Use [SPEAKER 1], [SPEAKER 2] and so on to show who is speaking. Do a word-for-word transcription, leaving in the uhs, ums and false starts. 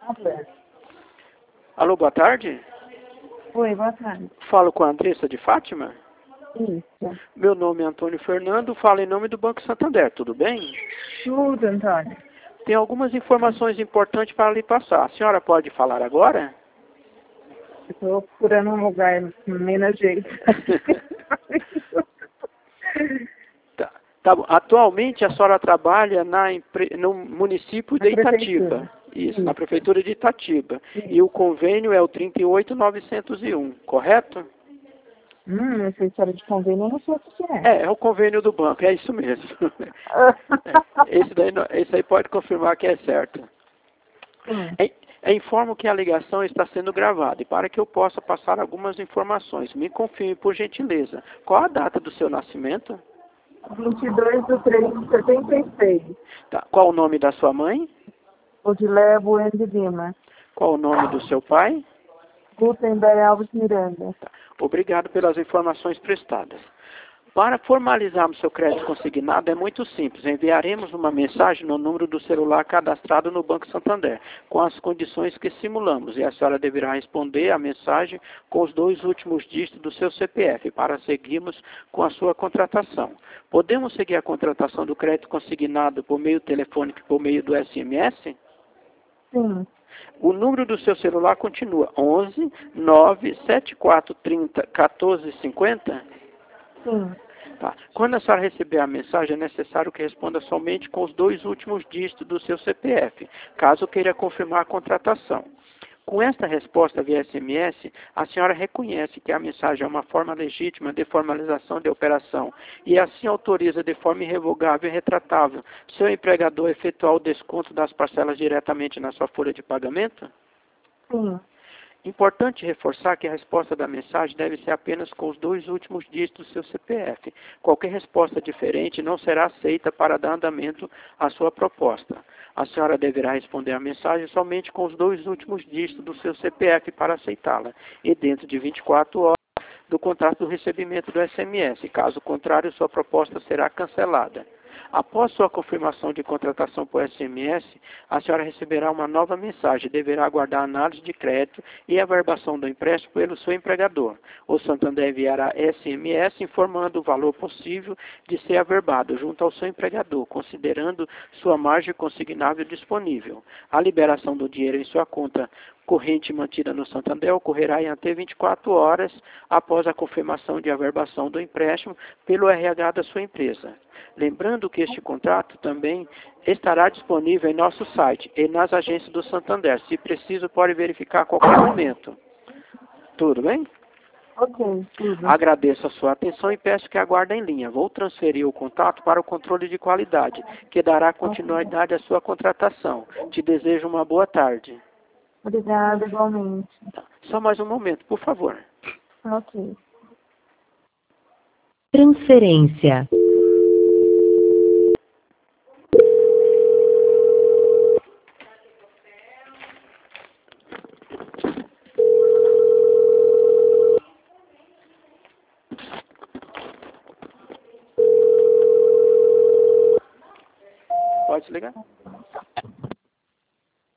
[SPEAKER 1] Alô.
[SPEAKER 2] Alô, boa tarde.
[SPEAKER 1] Oi, boa tarde.
[SPEAKER 2] Falo com a Andressa de Fátima.
[SPEAKER 1] Isso.
[SPEAKER 2] Meu nome é Antônio Fernando, falo em nome do Banco Santander, tudo bem?
[SPEAKER 1] Tudo, Antônio.
[SPEAKER 2] Tem algumas informações importantes para lhe passar. A senhora pode falar agora?
[SPEAKER 1] Estou procurando um lugar menos jeito.
[SPEAKER 2] Tá, tá bom. Atualmente a senhora trabalha na, empre- no município de
[SPEAKER 1] Na
[SPEAKER 2] Itatiba.
[SPEAKER 1] prefeitura.
[SPEAKER 2] Isso,
[SPEAKER 1] Isso.
[SPEAKER 2] na prefeitura de Itatiba.
[SPEAKER 1] Isso.
[SPEAKER 2] E o convênio é o trinta e oito novecentos e um, correto?
[SPEAKER 1] Hum, essa história de convênio eu não sei o que é.
[SPEAKER 2] É, é o convênio do banco, é isso mesmo. É, esse, daí, não- esse aí pode confirmar que é certo.
[SPEAKER 1] Sim.
[SPEAKER 2] É, é, informo que a ligação está sendo gravada e para que eu possa passar algumas informações, me confirme por gentileza. Qual a data do seu nascimento?
[SPEAKER 1] vinte e dois de três de setenta e seis.
[SPEAKER 2] Tá. Qual o nome da sua mãe?
[SPEAKER 1] Odilé Bueno de Lima.
[SPEAKER 2] Qual o nome do seu pai?
[SPEAKER 1] Gutenberg Alves Miranda.
[SPEAKER 2] Tá. Obrigado pelas informações prestadas. Para formalizarmos seu crédito consignado é muito simples. Enviaremos uma mensagem no número do celular cadastrado no Banco Santander, com as condições que simulamos, e a senhora deverá responder a mensagem com os dois últimos dígitos do seu C P F para seguirmos com a sua contratação. Podemos seguir a contratação do crédito consignado por meio telefônico e por meio do S M S?
[SPEAKER 1] Sim.
[SPEAKER 2] O número do seu celular continua onze nove sete quatro três zero um quatro cinco zero?
[SPEAKER 1] Sim.
[SPEAKER 2] Tá. Quando a senhora receber a mensagem, é necessário que responda somente com os dois últimos dígitos do seu C P F, caso queira confirmar a contratação. Com esta resposta via S M S, a senhora reconhece que a mensagem é uma forma legítima de formalização de operação e assim autoriza de forma irrevogável e retratável seu empregador a efetuar o desconto das parcelas diretamente na sua folha de pagamento?
[SPEAKER 1] Sim.
[SPEAKER 2] Importante reforçar que a resposta da mensagem deve ser apenas com os dois últimos dígitos do seu C P F. Qualquer resposta diferente não será aceita para dar andamento à sua proposta. A senhora deverá responder a mensagem somente com os dois últimos dígitos do seu C P F para aceitá-la, e dentro de vinte e quatro horas do contrato do recebimento do S M S. Caso contrário, sua proposta será cancelada. Após sua confirmação de contratação por S M S, a senhora receberá uma nova mensagem e deverá aguardar a análise de crédito e a averbação do empréstimo pelo seu empregador. O Santander enviará S M S informando o valor possível de ser averbado junto ao seu empregador, considerando sua margem consignável disponível. A liberação do dinheiro em sua conta corrente mantida no Santander ocorrerá em até vinte e quatro horas após a confirmação de averbação do empréstimo pelo R H da sua empresa. Lembrando que este contrato também estará disponível em nosso site e nas agências do Santander. Se preciso, pode verificar a qualquer momento. Tudo bem?
[SPEAKER 1] Ok, tudo.
[SPEAKER 2] Agradeço a sua atenção e peço que aguarde em linha. Vou transferir o contato para o controle de qualidade, que dará continuidade à sua contratação. Te desejo uma boa tarde.
[SPEAKER 1] Obrigada, igualmente.
[SPEAKER 2] Só mais um momento, por favor.
[SPEAKER 1] Ok.
[SPEAKER 3] Transferência.
[SPEAKER 2] Pode desligar?